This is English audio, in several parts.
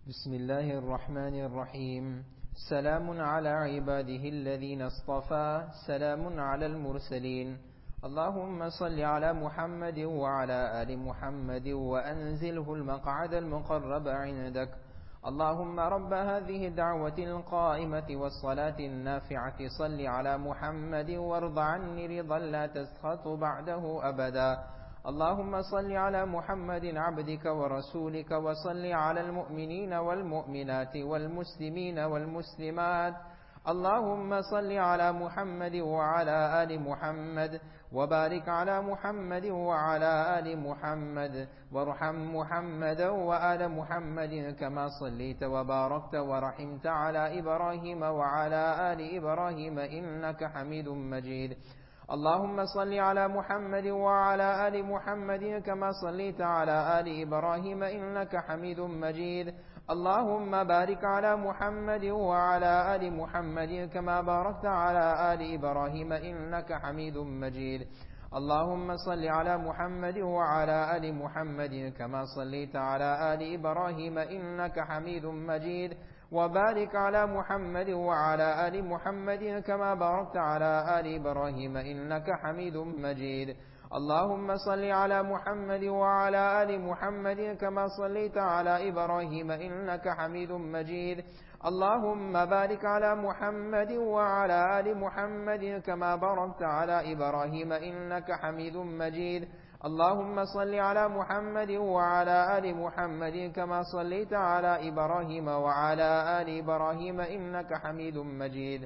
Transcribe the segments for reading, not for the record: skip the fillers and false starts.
بسم الله الرحمن الرحيم. سلام على عباده الذين اصطفى، سلام على المرسلين. اللهم صل على محمد وعلى آل محمد وأنزله المقعد المقرب عندك. اللهم رب هذه الدعوة القائمة والصلاة النافعة صل على محمد وارض عني رضا لا تسخط بعده أبدا. اللهم صل على محمد عبدك ورسولك، وصل على المؤمنين والمؤمنات والمسلمين والمسلمات. اللهم صل على محمد وعلى آل محمد، وبارك على محمد وعلى آل محمد، وارحم محمدا وآل محمد كما صليت وباركت ورحمت على إبراهيم وعلى آل إبراهيم إنك حميد مجيد. اللهم صل على محمد وعلى آل محمد كما صليت على آل إبراهيم إنك حميد مجيد. اللهم بارك على محمد وعلى آل محمد كما باركت على آل إبراهيم إنك حميد مجيد. اللهم صل على محمد وعلى آل محمد كما صليت على آل إبراهيم إنك حميد مجيد. وبارك على محمد وعلى آل محمد كما باركت على آل إبراهيم إنك حميد مجيد. اللهم صل على محمد وعلى آل محمد كما صليت على إبراهيم إنك حميد مجيد. اللهم بارك على محمد وعلى آل محمد كما باركت على إبراهيم إنك حميد مجيد. اللهم صل على محمد وعلى آل محمد كما صليت على إبراهيم وعلى آل إبراهيم إنك حميد مجيد.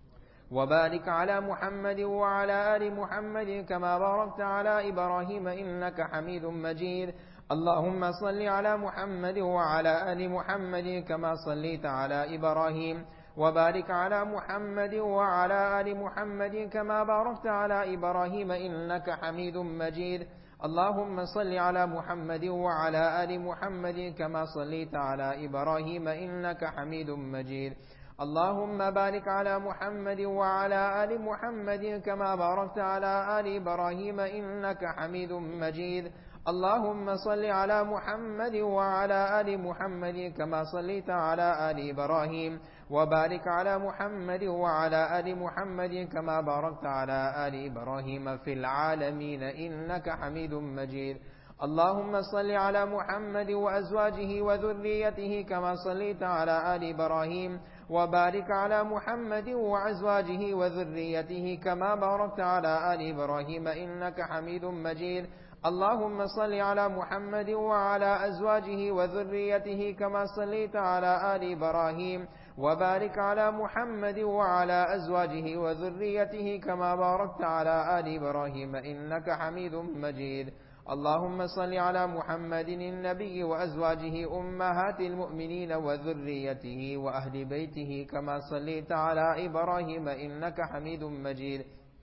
وبارك على محمد وعلى آل محمد كما باركت على إبراهيم إنك حميد مجيد. اللهم صل على محمد وعلى آل محمد كما صليت على إبراهيم، وبارك على محمد وعلى آل محمد كما باركت على إبراهيم إنك حميد مجيد. اللهم صل على محمد وعلى آل محمد كما صليت على إبراهيم إنك حميد مجيد. اللهم بارك على محمد وعلى آل محمد كما باركت على آل إبراهيم إنك حميد مجيد. اللهم صل على محمد وعلى آل محمد كما صليت على آل إبراهيم، وبارك على محمد وعلى آل محمد كما باركت على آل إبراهيم في العالمين إنك حميد مجيد. اللهم صل على محمد وأزواجه وذريته كما صليت على آل إبراهيم، وبارك على محمد وأزواجه وذريته كما باركت على آل إبراهيم إنك حميد مجيد. اللهم صل على محمد وعلى أزواجه وذريته كما صليت على آل إبراهيم، وبارك على محمد وعلى أزواجه وذريته كما باركت على آل إبراهيم إنك حميد مجيد. اللهم صل على محمد النبي وأزواجه أمهات المؤمنين وذريته وأهل بيته كما صليت على إبراهيم إنك حميد مجيد.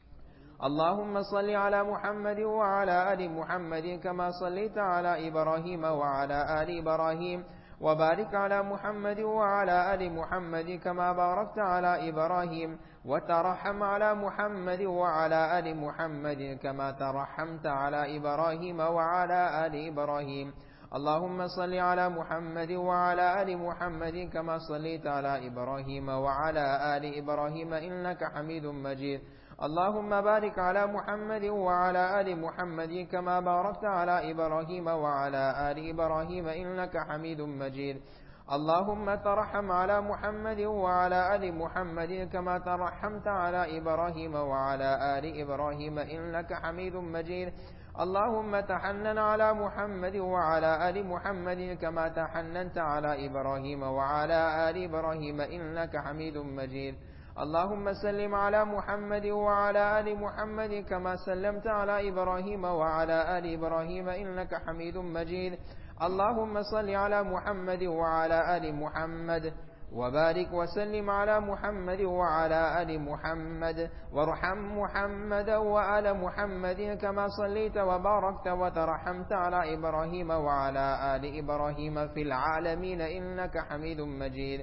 اللهم صل على محمد وعلى آل محمد كما صليت على إبراهيم وعلى آل إبراهيم، وبارك على محمد وعلى آل محمد كما باركت على إبراهيم، وترحم على محمد وعلى آل محمد كما ترحمت على إبراهيم وعلى آل إبراهيم. اللهم صل على محمد وعلى آل محمد كما صليت على إبراهيم وعلى آل إبراهيم إنك حميد مجيد. اللهم بارك على محمد وعلى آل محمد كما باركت على إبراهيم وعلى آل إبراهيم إنك حميد مجيد. اللهم ترحم على محمد وعلى آل محمد كما ترحمت على إبراهيم وعلى آل إبراهيم إنك حميد مجيد. اللهم تحنن على محمد وعلى آل محمد كما تحننت على إبراهيم وعلى آل إبراهيم إنك حميد مجيد. اللهم سلم على محمد وعلى آل محمد كما سلمت على إبراهيم وعلى آل إبراهيم إنك حميد مجيد. اللهم صل على محمد وعلى آل محمد، وبارك وسلم على محمد وعلى آل محمد، وارحم محمدا وآل محمد كما صليت وباركت وترحمت على إبراهيم وعلى آل إبراهيم في العالمين إنك حميد مجيد.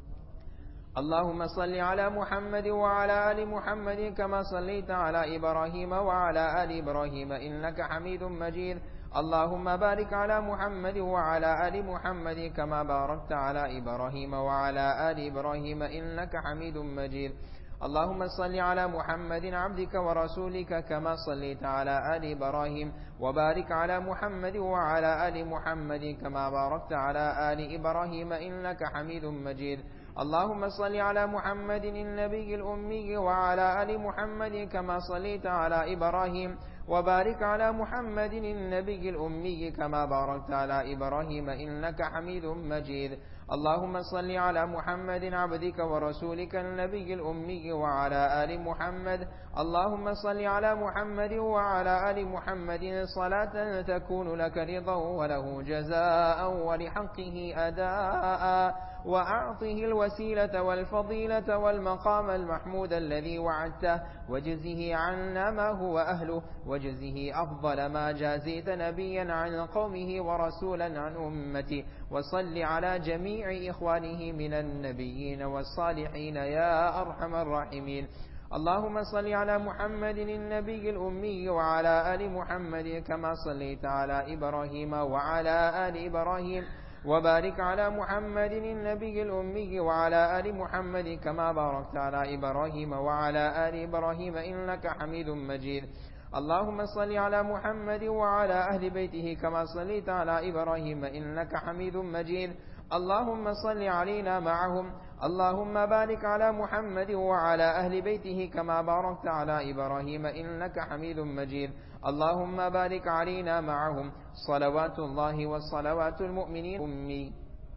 اللهم صل على محمد وعلى آل محمد كما صليت على إبراهيم وعلى آل إبراهيم إنك حميد مجيد. اللهم بارك على محمد وعلى آل محمد كما باركت على إبراهيم وعلى آل إبراهيم إنك حميد مجيد. اللهم صل على محمد عبدك ورسولك كما صليت على آل إبراهيم وبارك على محمد وعلى آل محمد كما باركت على آل إبراهيم إنك حميد مجيد. اللهم صل على محمد النبي الأمي وعلى آل محمد كما صليت على إبراهيم وبارك على محمد النبي الأمي كما باركت على إبراهيم إنك حميد مجيد. اللهم صل على محمد عبدك ورسولك النبي الأمي وعلى آل محمد. اللهم صل على محمد وعلى آل محمد صلاة تكون لك رضا وله جزاء ولحقه أداء، وأعطه الوسيلة والفضيلة والمقام المحمود الذي وعدته، وجزه عنا ما هو أهله، وجزه أفضل ما جازيت نبيا عن قومه ورسولا عن أمته. وصل على جميع إخوانه من النبيين والصالحين يا أرحم الراحمين. اللهم صل على محمد النبي الأمي وعلى آل محمد كما صليت على إبراهيم وعلى آل إبراهيم وبارك على محمد النبي الأمي وعلى آل محمد كما باركت على إبراهيم وعلى آل إبراهيم إنك حميد مجيد. اللهم صل على محمد وعلى أهل بيته كما صليت على إبراهيم إنك حميد مجيد. اللهم صل علينا معهم. اللهم بارك على محمد وعلى أهل بيته كما باركت على إبراهيم إنك حميد مجيد. اللهم بارك علينا معهم صلوات الله وصلوات المؤمنين أمي.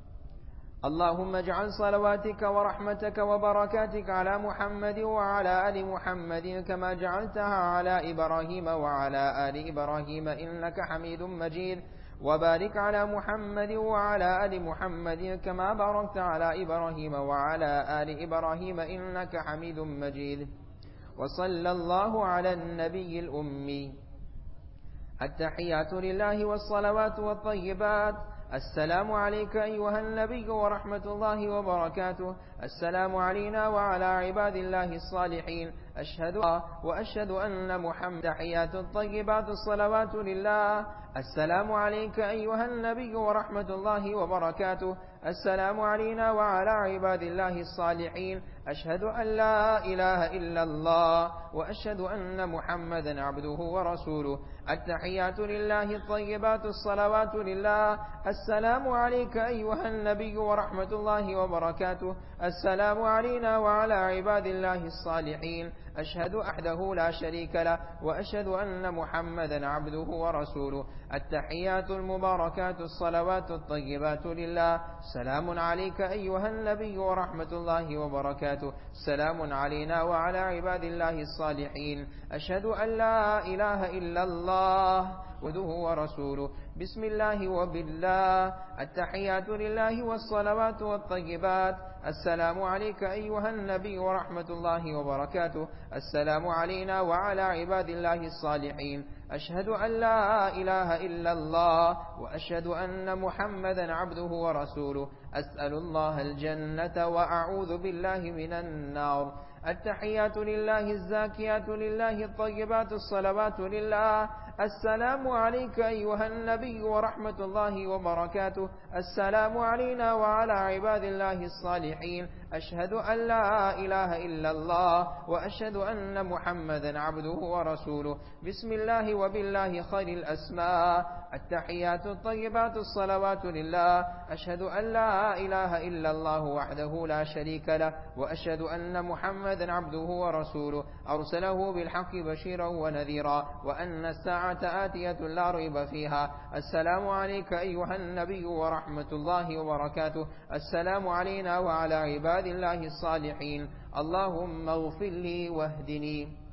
اللهم اجعل صلواتك ورحمتك وبركاتك على محمد وعلى آل محمد كما جعلتها على إبراهيم وعلى آل إبراهيم إنك حميد مجيد. وبارك على محمد وعلى آل محمد كما باركت على إبراهيم وعلى آل إبراهيم إنك حميد مجيد. وصلى الله على النبي الأمي. التحيات لله والصلوات والطيبات. السلام عليك أيها النبي ورحمة الله وبركاته. السلام علينا وعلى عباد الله الصالحين. وأشهد أن محمد. تحيات الطيبات الصلوات لله. السلام عليك أيها النبي ورحمة الله وبركاته. السلام علينا وعلى عباد الله الصالحين. أشهد أن لا إله إلا الله وأشهد أن محمدا عبده ورسوله. التحيات لله الطيبات الصلوات لله. السلام عليك أيها النبي ورحمة الله وبركاته. السلام علينا وعلى عباد الله الصالحين. أشهد أحده لا شريك له وأشهد أن محمدا عبده ورسوله. التحيات المباركات الصلوات الطيبات لله. سلام عليك أيها النبي ورحمة الله وبركاته. سلام علينا وعلى عباد الله الصالحين. أشهد أن لا إله إلا الله وحده ورسوله. بسم الله وبالله. التحيات لله والصلوات والطيبات. السلام عليك أيها النبي ورحمة الله وبركاته. السلام علينا وعلى عباد الله الصالحين. أشهد أن لا إله إلا الله وأشهد أن محمدا عبده ورسوله. أسأل الله الجنة وأعوذ بالله من النار. التحيات لله الزاكيات لله الطيبات الصلوات لله. السلام عليك أيها النبي ورحمة الله وبركاته. السلام علينا وعلى عباد الله الصالحين. أشهد أن لا إله إلا الله وأشهد أن محمدا عبده ورسوله. بسم الله وبالله خير الأسماء. التحيات الطيبات الصلوات لله. أشهد أن لا إله إلا الله وحده لا شريك له وأشهد أن محمدا عبده ورسوله. أرسله بالحق بشيرا ونذيرا وأن الساعة آتية لا ريب فيها. السلام عليك أيها النبي ورحمة الله وبركاته. السلام علينا وعلى عباد الله الصالحين. اللهم اغفر لي واهدني.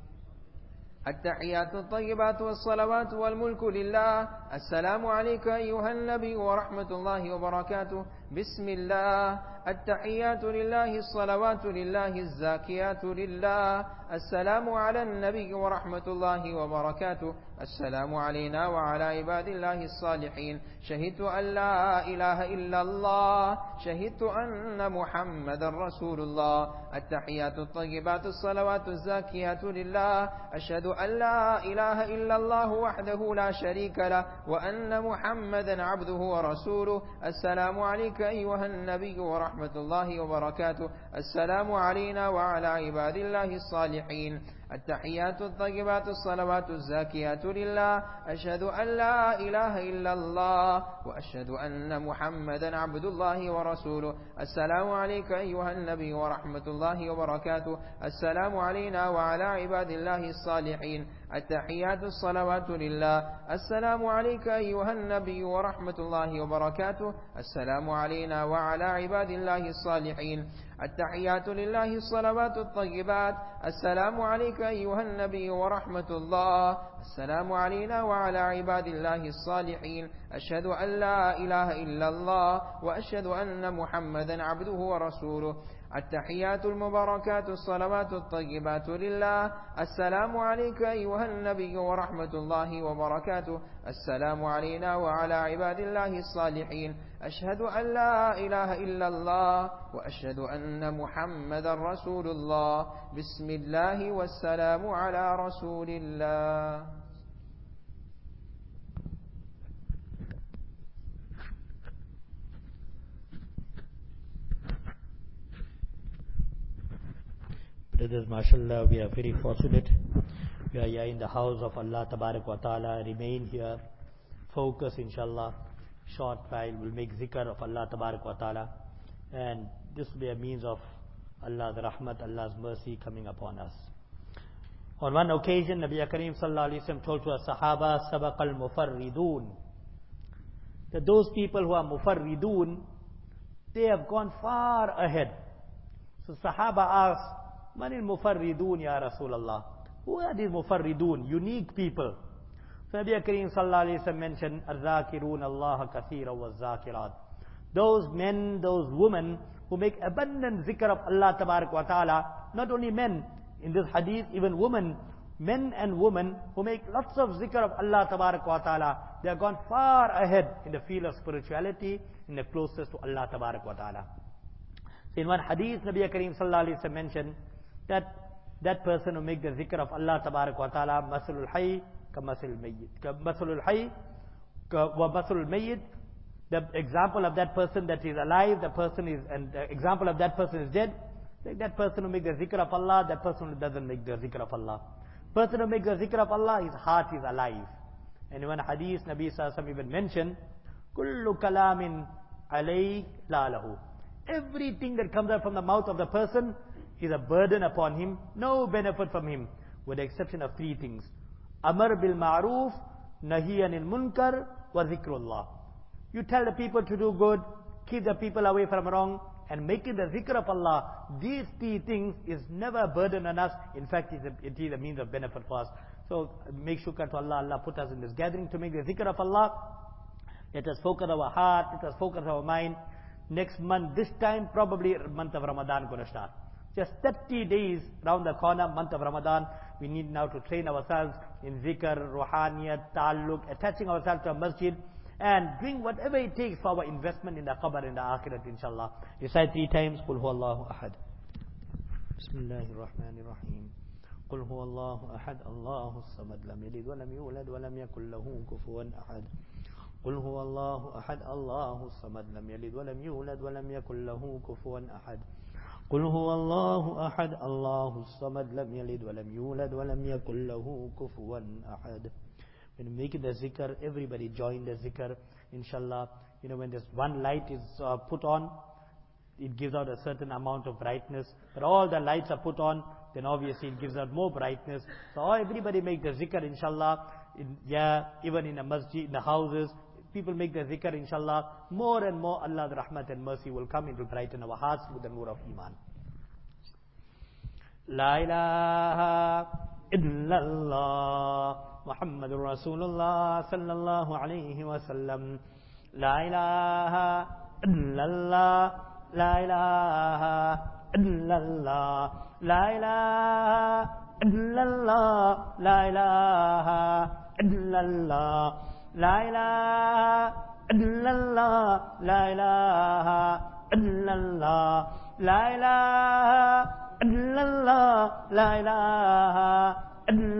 التحيات الطيبات والصلوات والملك لله. السلام عليك أيها النبي ورحمة الله وبركاته. بسم الله. التحيات لله الصلوات لله الزاكيات لله. السلام على النبي ورحمة الله وبركاته. السلام علينا وعلى عباد الله الصالحين. شهدت أن لا إله إلا الله. شهدت أن محمد رسول الله. التحيات الطيبات الصلوات الزاكيات لله. أشهد أن لا إله إلا الله وحده لا شريك له وأن محمدا عبده ورسوله. السلام عليك أيها النبي ورحمة الله وبركاته. السلام علينا وعلى عباد الله الصالحين. التحيات الطيبات الصلوات الزاكيات لله. أشهد أن لا إله إلا الله وأشهد أن محمدا عبد الله ورسوله. السلام عليك أيها النبي ورحمة الله وبركاته. السلام علينا وعلى عباد الله الصالحين. التحيات الصلوات لله. السلام عليك أيها النبي ورحمة الله وبركاته. السلام علينا وعلى عباد الله الصالحين. التحيات لله الصلوات الطيبات. السلام عليك أيها النبي ورحمة الله. السلام علينا وعلى عباد الله الصالحين. أشهد أن لا إله إلا الله وأشهد أن محمدا عبده ورسوله. التحيات المباركات الصلوات الطيبات لله. السلام عليك أيها النبي ورحمة الله وبركاته. السلام علينا وعلى عباد الله الصالحين. أشهد أن لا إله إلا الله وأشهد أن محمدا رسول الله. بسم الله والسلام على رسول الله. Brothers, mashallah, we are very fortunate. We are here in the house of Allah Tabarak wa Ta'ala. Remain here. Focus, inshallah. Short while we'll make zikr of Allah Tabarak wa Ta'ala. And this will be a means of Allah's rahmat, Allah's mercy coming upon us. On one occasion, Nabi Kareem Sallallahu Alaihi Wasallam told to us, Sahaba sabaqal mufarridun. That those people who are mufarridun, they have gone far ahead. So Sahaba asked, Manil mufarridun ya Rasulallah? Who are these mufarridun? Unique people. So Nabi Kareem Sallallahu Alaihi Wasallam mentioned, Ar-Zakirun Allah kathira wa zakirat. Those men, those women who make abundant zikr of Allah Tabarak wa Ta'ala. Not only men, in this hadith, even women, men and women who make lots of zikr of Allah Tabarak wa Ta'ala. They have gone far ahead in the field of spirituality, in the closest to Allah Tabarak wa Ta'ala. So in one hadith, Nabi Kareem Sallallahu Alaihi Wasallam mentioned that person who make the zikr of Allah Tabarak wa Ta'ala, masalul hayy ka masalul mayyit. Masalul hayy wa masalul mayyit. The example of that person that is alive, and the example of that person is dead. Like that person who makes the zikr of Allah, that person who doesn't make the zikr of Allah. Person who makes the zikr of Allah, his heart is alive. And in one hadith, Nabi Sallallahu Alaihi Wasallam even mentioned, Kullu kalamin alayk la lahu. Everything that comes out from the mouth of the person is a burden upon him, no benefit from him, with the exception of three things. Amar bil ma'roof, nahi anil munkar, wa zikrullah. You tell the people to do good, keep the people away from wrong, and making the zikr of Allah. These three things is never a burden on us. In fact, it is a means of benefit for us. So make shukr to Allah. Allah put us in this gathering to make the zikr of Allah. Let us focus our heart, let us focus our mind. Next month, this time, probably month of Ramadan going to start. Just 30 days round the corner, month of Ramadan. We need now to train ourselves in zikr, ruhaniyat, ta'alluq, attaching ourselves to a masjid, and doing whatever it takes for our investment in the qabr, in the akhirat, inshallah. Recite 3 times, Qul huwallahu ahad. Bismillahir Rahmanir Rahim. Qul huwallahu ahad, Allahu samad, lam yalid wa lam yulad wa lam yakul lahu kufuwan ahad. قل هو الله أحد الله الصمد لم يلد ولم يولد ولم يكن له كفوا أحد قل هو الله أحد الله الصمد لم يلد ولم يولد ولم يكن له كفوا أحد. When you make the zikr, everybody join the zikr, inshallah. You know, when this one light is put on, it gives out a certain amount of brightness. But all the lights are put on, then obviously it gives out more brightness. So everybody make the zikr, inshallah. Even in a masjid, in the houses, people make the zikr, inshallah. More and more Allah's rahmat and mercy will come. It will brighten our hearts with the nur of iman. La ilaha illallah Muhammadur Rasulullah sallallahu alayhi wa sallam. La ilaha illallah, la ilaha illallah, la ilaha illallah, la ilaha illallah, la ilaha illallah, la ilaha illallah, la ilaha illallah, la ilaha illallah.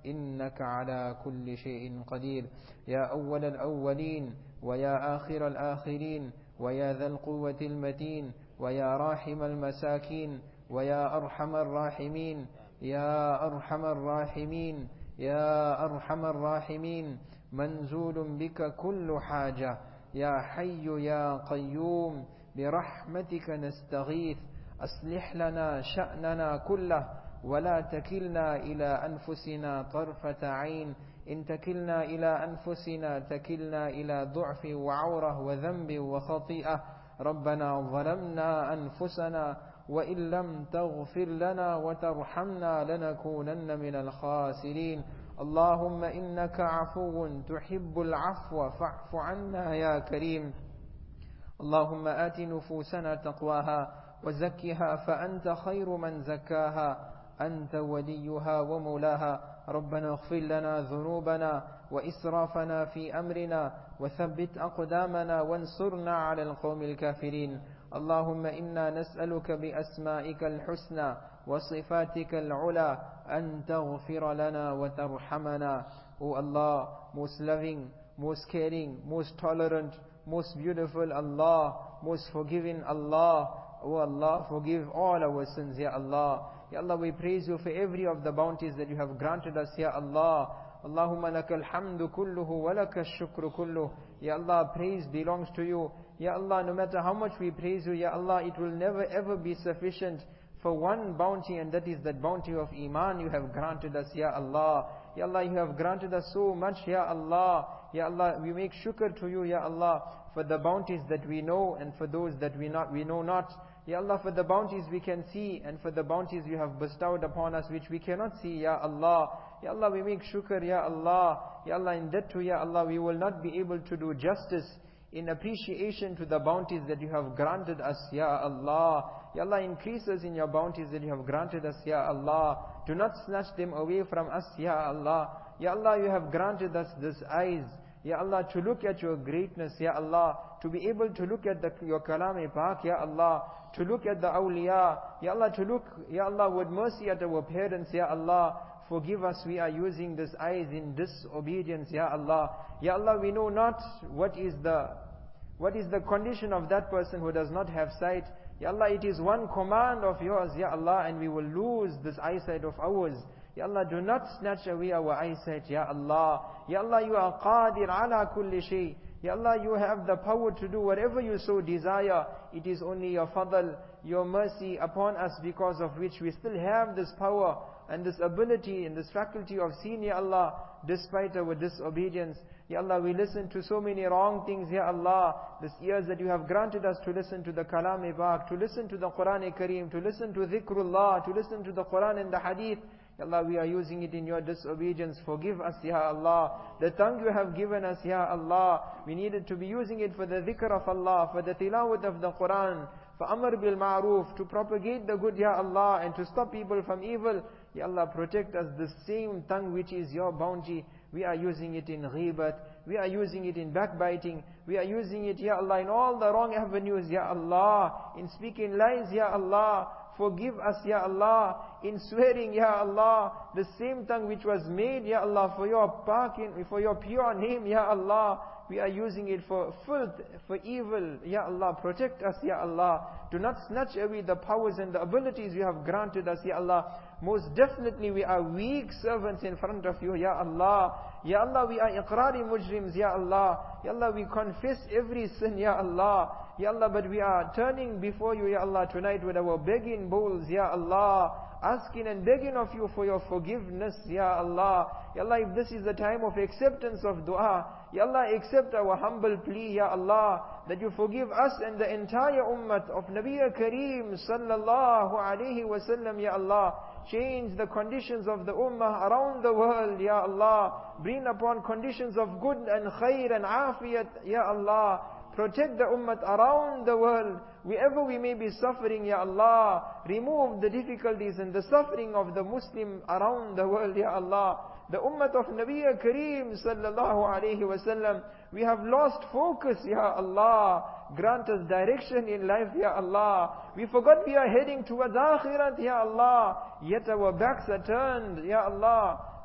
إنك على كل شيء قدير. يا أول الأولين ويا آخر الآخرين ويا ذا القوة المتين ويا راحم المساكين ويا أرحم الراحمين يا أرحم الراحمين يا أرحم الراحمين، منزول بك كل حاجة. يا حي يا قيوم برحمتك نستغيث، أصلح لنا شأننا كله ولا تكلنا إلى أنفسنا طرفة عين. إن تكلنا إلى أنفسنا تكلنا إلى ضعف وعورة وذنب وخطيئة. ربنا ظلمنا أنفسنا وإن لم تغفر لنا وترحمنا لنكونن من الخاسرين. اللهم إنك عفو تحب العفو فاعف عنا يا كريم. اللهم آت نفوسنا تقواها وزكها فأنت خير من زكاها، أنت وليها ومولاها. ربنا اغفر لنا ذنوبنا وإسرافنا في أمرنا وثبت أقدامنا وانصرنا على القوم الكافرين. اللهم إنا نسألك بأسمائك الحسنى وصفاتك العلى أن تغفر لنا وترحمنا. O Allah, most loving, most caring, most tolerant, most beautiful Allah, most forgiving Allah. O Allah, forgive all our sins, Ya Allah. Ya Allah, we praise you for every of the bounties that you have granted us, Ya Allah. Allahumma lakal hamdu kulluhu wa lakal shukru kulluhu. Ya Allah, praise belongs to you. Ya Allah, no matter how much we praise you, Ya Allah, it will never ever be sufficient for one bounty, and that is that bounty of Iman you have granted us, Ya Allah. Ya Allah, you have granted us so much, Ya Allah. Ya Allah, we make shukr to you, Ya Allah, for the bounties that we know and for those that we know not. Ya Allah, for the bounties we can see and for the bounties you have bestowed upon us which we cannot see, Ya Allah. Ya Allah, we make shukr, Ya Allah. Ya Allah, in that too, Ya Allah, we will not be able to do justice in appreciation to the bounties that you have granted us, Ya Allah. Ya Allah, increase us in your bounties that you have granted us, Ya Allah. Do not snatch them away from us, Ya Allah. Ya Allah, you have granted us these eyes, Ya Allah, to look at your greatness, Ya Allah, to be able to look at your Kalam-e-Pak, Ya Allah, to look at the awliya, Ya Allah, to look, Ya Allah, with mercy at our parents, Ya Allah. Forgive us, we are using these eyes in disobedience, Ya Allah. Ya Allah, we know not what is the condition of that person who does not have sight. Ya Allah, it is one command of yours, Ya Allah, and we will lose this eyesight of ours. Ya Allah, do not snatch away our eyesight, Ya Allah. Ya Allah, you are qadir ala kulli shay. Ya Allah, you have the power to do whatever you so desire. It is only your fadl, your mercy upon us, because of which we still have this power and this ability and this faculty of seeing, Ya Allah, despite our disobedience. Ya Allah, we listen to so many wrong things, Ya Allah. These ears that you have granted us to listen to the Kalam-e-Pak, to listen to the Quran-e-Kareem, to listen to Dhikrullah, to listen to the Quran and the Hadith. Ya Allah, we are using it in your disobedience. Forgive us, Ya Allah. The tongue you have given us, Ya Allah, we needed to be using it for the dhikr of Allah, for the tilawat of the Quran, for amr bil ma'roof, to propagate the good, Ya Allah, and to stop people from evil. Ya Allah, protect us, the same tongue which is your bounty. We are using it in ghibat, we are using it in backbiting, we are using it, Ya Allah, in all the wrong avenues, Ya Allah, in speaking lies, Ya Allah. Forgive us, Ya Allah, in swearing, Ya Allah, the same tongue which was made, Ya Allah, for your pure name, Ya Allah. We are using it for filth, for evil. Ya Allah, protect us, Ya Allah. Do not snatch away the powers and the abilities you have granted us, Ya Allah. Most definitely we are weak servants in front of you, Ya Allah. Ya Allah, we are iqrari mujrims, Ya Allah. Ya Allah, we confess every sin, Ya Allah. Ya Allah, but we are turning before you, Ya Allah, tonight with our begging bowls, Ya Allah, asking and begging of you for your forgiveness, Ya Allah. Ya Allah, if this is the time of acceptance of dua, Ya Allah, accept our humble plea, Ya Allah, that you forgive us and the entire ummah of Nabi Kareem sallallahu alayhi wa sallam, Ya Allah. Change the conditions of the ummah around the world, Ya Allah. Bring upon conditions of good and khair and afiyat, Ya Allah. Protect the ummah around the world. Wherever we may be suffering, Ya Allah, remove the difficulties and the suffering of the Muslim around the world, Ya Allah. The ummah of Nabi Kareem sallallahu alayhi wa sallam, we have lost focus, Ya Allah. Grant us direction in life, Ya Allah. We forgot we are heading towards akhirat, Ya Allah. Yet our backs are turned, Ya Allah.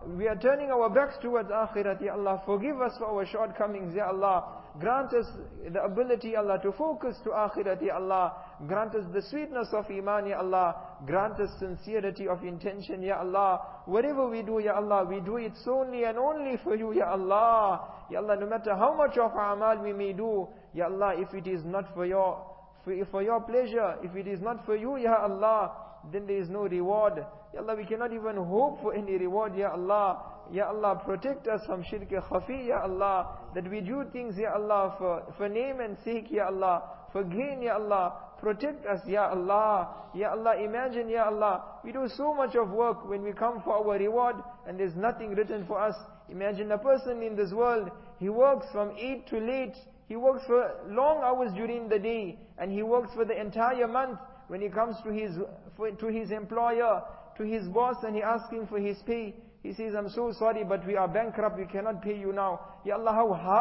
we are turning our backs towards Akhirat, Ya Allah. Forgive us for our shortcomings, Ya Allah. Grant us the ability, Ya Allah, to focus to Akhirat, Ya Allah. Grant us the sweetness of Iman, Ya Allah. Grant us sincerity of intention, Ya Allah. Whatever we do, Ya Allah, we do it solely and only for you, Ya Allah. Ya Allah, no matter how much of amal we may do, Ya Allah, if it is not for your pleasure, if it is not for you, Ya Allah, then there is no reward. Ya Allah, we cannot even hope for any reward, Ya Allah. Ya Allah, protect us from shirk khafi, Ya Allah, that we do things, Ya Allah, for name and sake, Ya Allah, for gain, Ya Allah. Protect us, Ya Allah. Ya Allah, imagine, Ya Allah, we do so much of work when we come for our reward and there's nothing written for us. Imagine a person in this world, he works from 8 to late, he works for long hours during the day, and he works for the entire month. When he comes to his employer, to his boss, and he asks him for his pay, he says, I'm so sorry, but we are bankrupt, we cannot pay you now. Ya Allah,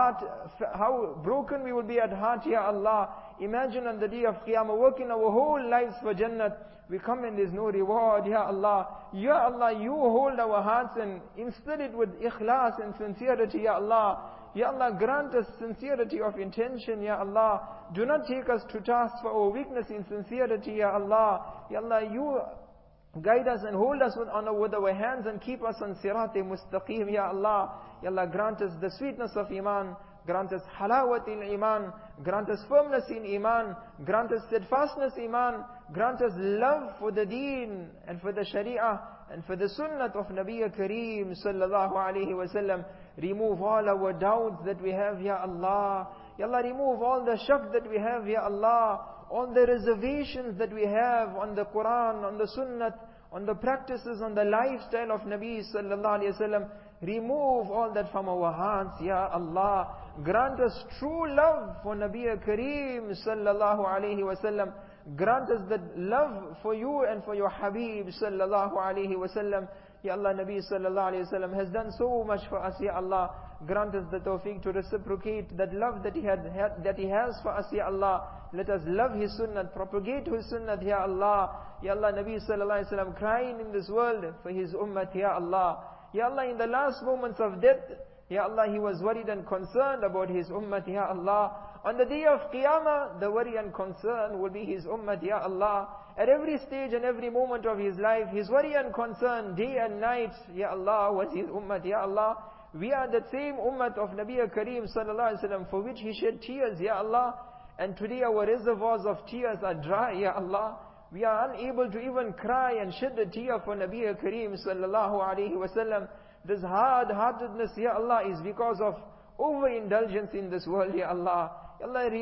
how broken we will be at heart, Ya Allah. Imagine on the day of Qiyamah, working our whole lives for Jannat, we come and there's no reward, Ya Allah. Ya Allah, you hold our hearts and instill it with ikhlas and sincerity, Ya Allah. Ya Allah, grant us sincerity of intention, Ya Allah. Do not take us to task for our weakness in sincerity, Ya Allah. Ya Allah, you guide us and hold us with our hands and keep us on sirat mustaqim, Ya Allah. Ya Allah, grant us the sweetness of Iman. Grant us halawat in Iman. Grant us firmness in Iman. Grant us steadfastness in Iman. Grant us love for the deen and for the sharia and for the sunnah of Nabi Kareem sallallahu alayhi wa sallam. Remove all our doubts that we have, Ya Allah. Ya Allah, remove all the shak that we have, Ya Allah. All the reservations that we have on the Quran, on the sunnah, on the practices, on the lifestyle of Nabi sallallahu alayhi wa sallam. Remove all that from our hearts, Ya Allah. Grant us true love for Nabi Kareem sallallahu alayhi wa sallam. Grant us that love for you and for your Habib sallallahu alayhi wa sallam. Ya Allah, Nabi sallallahu alayhi wa sallam has done so much for us, Ya Allah. Grant us the tawfiq to reciprocate that love that He has for us, Ya Allah. Let us love His sunnah, propagate His sunnah, Ya Allah. Ya Allah, Nabi sallallahu alayhi wa sallam crying in this world for His ummah, Ya Allah. Ya Allah, in the last moments of death, Ya Allah, he was worried and concerned about his ummah, Ya Allah. On the day of Qiyamah, the worry and concern will be his ummah, Ya Allah. At every stage and every moment of his life, his worry and concern, day and night, Ya Allah, was his ummah, Ya Allah. We are the same ummah of Nabi Kareem sallallahu alaihi wasallam for which he shed tears, Ya Allah. And today our reservoirs of tears are dry, Ya Allah. We are unable to even cry and shed a tear for Nabi Kareem sallallahu alaihi wasallam. This hard-heartedness, Ya Allah, is because of overindulgence in this world, Ya Allah. Ya Allah,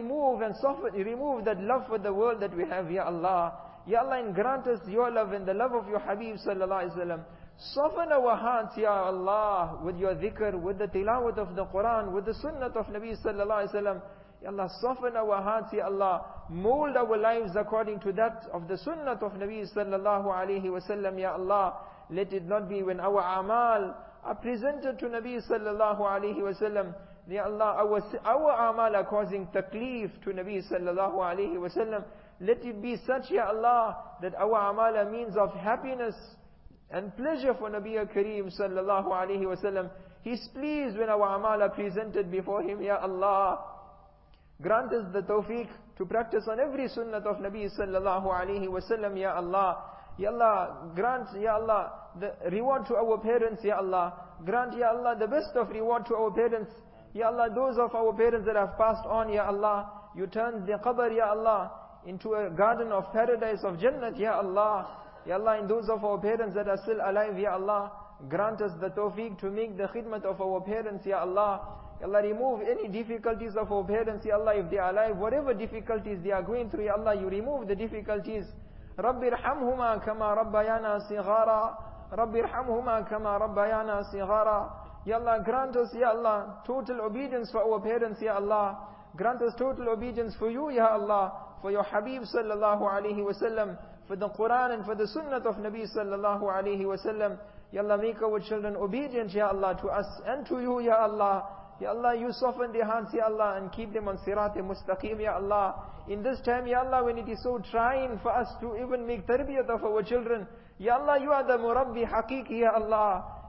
remove that love for the world that we have, Ya Allah. Ya Allah, and grant us your love and the love of your Habib sallallahu alaihi wasallam. Soften our hearts, Ya Allah, with your dhikr, with the tilawat of the Quran, with the sunnah of Nabi sallallahu alaihi wasallam. Ya Allah, soften our hearts, Ya Allah. Mold our lives according to that of the sunnah of Nabi sallallahu alaihi wasallam, Ya Allah. Let it not be when our amal are presented to Nabi sallallahu alaihi wasallam. Ya Allah, our amal are causing taklif to Nabi sallallahu alaihi wasallam. Let it be such, Ya Allah, that our amal are means of happiness and pleasure for Nabi Kareem sallallahu alaihi wasallam. He's pleased when our amal are presented before Him, Ya Allah. Grant us the tawfiq to practice on every sunnah of Nabi sallallahu alaihi wasallam, Ya Allah. Ya Allah, grant, Ya Allah, the reward to our parents, Ya Allah. Grant, Ya Allah, the best of reward to our parents. Ya Allah, those of our parents that have passed on, Ya Allah, you turn their qabr, Ya Allah, into a garden of paradise of Jannat, Ya Allah. Ya Allah, and those of our parents that are still alive, Ya Allah, grant us the tawfiq to make the khidmat of our parents, Ya Allah. Ya Allah, remove any difficulties of our parents, Ya Allah, if they are alive. Whatever difficulties they are going through, Ya Allah, you remove the difficulties. رَبِّ ارْحَمْهُمَا كَمَا رَبَّيَانَا صِغَارًا رَبِّ ارْحَمْهُمَا كَمَا رَبَّيَانَا صِغَارًا. Ya Allah, grant us, Ya Allah, total obedience for our parents, Ya Allah. Grant us total obedience for you, Ya Allah, for your Habib sallallahu alaihi wasallam, for the Quran and for the Sunnah of Nabi sallallahu alaihi wasallam. Ya Allah, make our children obedient, Ya Allah, to us and to you, Ya Allah. Ya Allah, you soften their hearts, Ya Allah, and keep them on sirat mustaqim, Ya Allah. In this time, Ya Allah, when it is so trying for us to even make tarbiyat of our children, Ya Allah, you are the murabbi haqiqi, Ya Allah.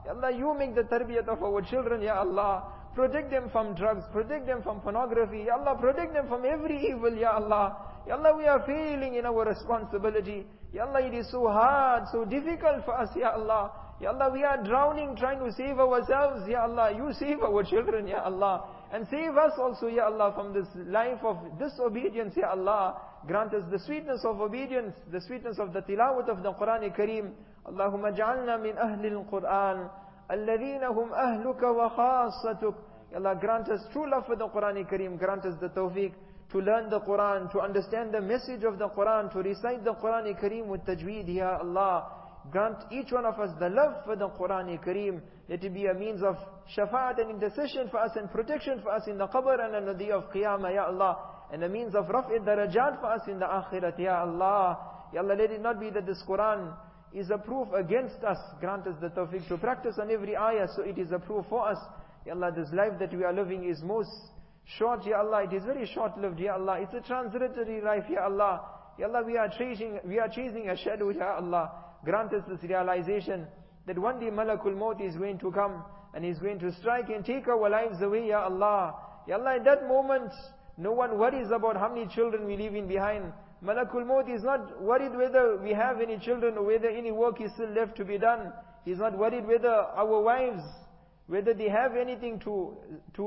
Ya Allah, you make the tarbiyat of our children, Ya Allah. Protect them from drugs, protect them from pornography, Ya Allah, protect them from every evil, Ya Allah. Ya Allah, we are failing in our responsibility. Ya Allah, it is so hard, so difficult for us, Ya Allah. Ya Allah, we are drowning trying to save ourselves, Ya Allah. You save our children, Ya Allah. And save us also, Ya Allah, from this life of disobedience, Ya Allah. Grant us the sweetness of obedience, the sweetness of the tilawat of the Quran Kareem. Allahumma ja'alna min ahli al-Quran. الَّذِينَ هُمْ أَهْلُكَ وَخَاصَّتُكَ. Ya Allah, grant us true love for the Quran Kareem. Grant us the tawfiq to learn the Quran, to understand the message of the Quran, to recite the Quran Kareem with tajweed, Ya Allah. Grant each one of us the love for the Quran Kareem. Let it be a means of shafa'at and intercession for us and protection for us in the qabr and on the day of Qiyamah, Ya Allah. And a means of raf'id darajat for us in the akhirat, Ya Allah. Ya Allah, let it not be that this Quran is a proof against us. Grant us the tawfiq to practice on every ayah, so it is a proof for us. Ya Allah, this life that we are living is most short, Ya Allah. It is very short-lived, Ya Allah. It's a transitory life, Ya Allah. Ya Allah, we are chasing a shadow, Ya Allah. Grant us this realization that one day Malakul Maut is going to come and is going to strike and take our lives away, Ya Allah. Ya Allah, at that moment, no one worries about how many children we leave in behind. Malakul Maut is not worried whether we have any children or whether any work is still left to be done. He's not worried whether our wives, whether they have anything to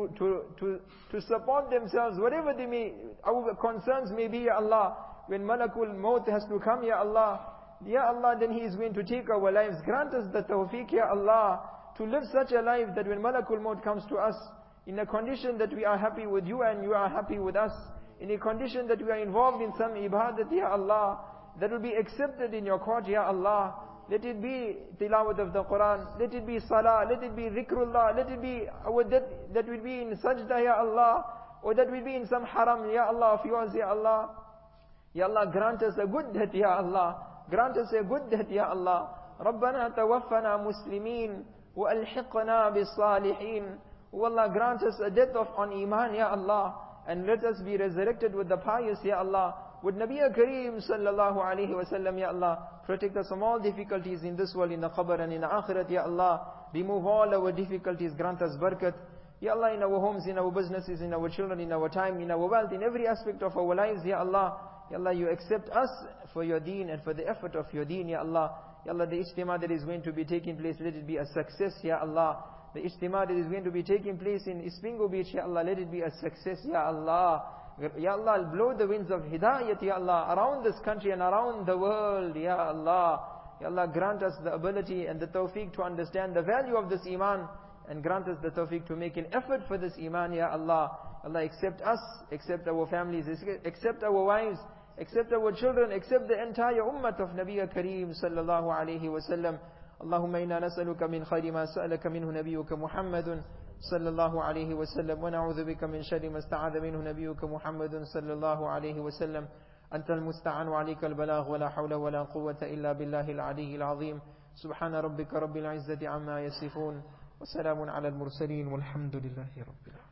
support themselves, whatever our concerns may be, Ya Allah. When Malakul Maut has to come, Ya Allah, then He is going to take our lives. Grant us the tawfiq, Ya Allah, to live such a life that when Malakul Maut comes to us, in a condition that we are happy with you and you are happy with us, in a condition that we are involved in some ibadat, Ya Allah, that will be accepted in your court, Ya Allah. Let it be tilawat of the Quran, let it be salah, let it be dhikrullah, let it be that will be in sajda, Ya Allah, or that will be in some haram, Ya Allah, of yours, Ya Allah. Ya Allah, grant us a good death, Ya Allah. Grant us a good death, Ya Allah. رَبَّنَا تَوَفَّنَا مُسْلِمِينَ وَأَلْحِقْنَا بِالصَّالِحِينَ. O Allah, grant us a death on Iman, Ya Allah. And let us be resurrected with the pious, Ya Allah. With Nabi Kareem sallallahu alayhi wa sallam, Ya Allah. Protect us from all difficulties in this world, in the qabr and in the akhirat, Ya Allah. Remove all our difficulties, grant us barakat. Ya Allah, in our homes, in our businesses, in our children, in our time, in our wealth, in every aspect of our lives, Ya Allah. Ya Allah, you accept us for your deen and for the effort of your deen, Ya Allah. Ya Allah, the ijtima that is going to be taking place, let it be a success, Ya Allah. The ijtima that is going to be taking place in Ispingo Beach, Ya Allah, let it be a success, Ya Allah. Ya Allah, blow the winds of hidayat, Ya Allah, around this country and around the world, Ya Allah. Ya Allah, grant us the ability and the tawfiq to understand the value of this iman, and grant us the tawfiq to make an effort for this iman, Ya Allah. Allah, accept us, accept our families, accept our wives, accept our children, accept the entire ummah of Nabi Kareem sallallahu alayhi wa sallam. اللهم إنا نسألك من خير ما سألك منه نبيك محمد صلى الله عليه وسلم ونعوذ بك من شر ما استعاذ منه نبيك محمد صلى الله عليه وسلم أنت المستعان وعليك البلاغ ولا حول ولا قوة إلا بالله العلي العظيم سبحان ربك رب العزة عما يصفون وسلام على المرسلين والحمد لله رب العالمين.